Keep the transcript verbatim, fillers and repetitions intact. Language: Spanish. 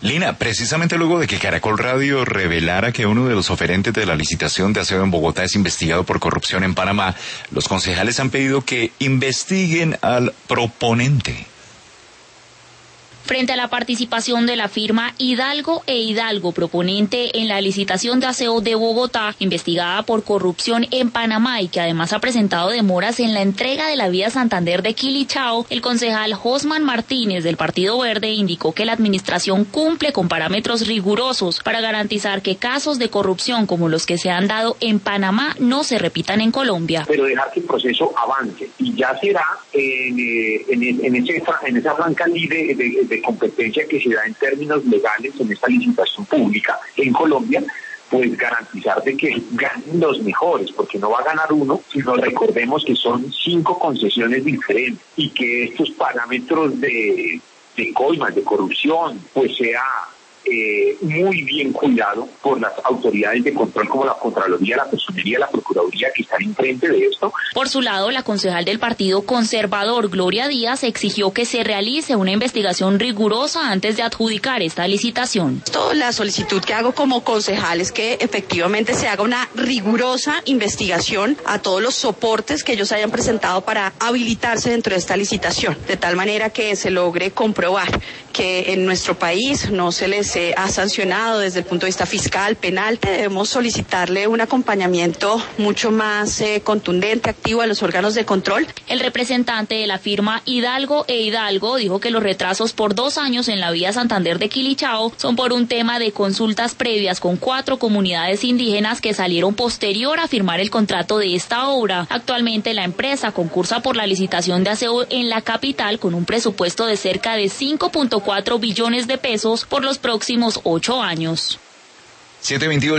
Lina, precisamente luego de que Caracol Radio revelara que uno de los oferentes de la licitación de aseo en Bogotá es investigado por corrupción en Panamá, los concejales han pedido que investiguen al proponente. Frente a la participación de la firma Hidalgo e Hidalgo, proponente en la licitación de aseo de Bogotá, investigada por corrupción en Panamá y que además ha presentado demoras en la entrega de la vía Santander de Quilichao, el concejal Josman Martínez del Partido Verde indicó que la administración cumple con parámetros rigurosos para garantizar que casos de corrupción como los que se han dado en Panamá no se repitan en Colombia. Pero dejar que el proceso avance y ya será en, en, en, ese, en esa franca libre de, de, de competencia que se da en términos legales en esta licitación pública en Colombia, pues garantizar de que ganen los mejores, porque no va a ganar uno, sino recordemos que son cinco concesiones diferentes y que estos parámetros de, de coimas, de corrupción, pues sea Eh, muy bien cuidado por las autoridades de control como la Contraloría, la Personería, la Procuraduría que están enfrente de esto. Por su lado, la concejal del Partido Conservador, Gloria Díaz, exigió que se realice una investigación rigurosa antes de adjudicar esta licitación. Esto, la solicitud que hago como concejal es que efectivamente se haga una rigurosa investigación a todos los soportes que ellos hayan presentado para habilitarse dentro de esta licitación, de tal manera que se logre comprobar que en nuestro país no se les se ha sancionado desde el punto de vista fiscal, penal. Debemos solicitarle un acompañamiento mucho más eh, contundente, activo a los órganos de control. El representante de la firma Hidalgo e Hidalgo dijo que los retrasos por dos años en la vía Santander de Quilichao son por un tema de consultas previas con cuatro comunidades indígenas que salieron posterior a firmar el contrato de esta obra. Actualmente la empresa concursa por la licitación de aseo en la capital con un presupuesto de cerca de cinco punto cuatro billones de pesos por los próximos ocho años. siete veintiocho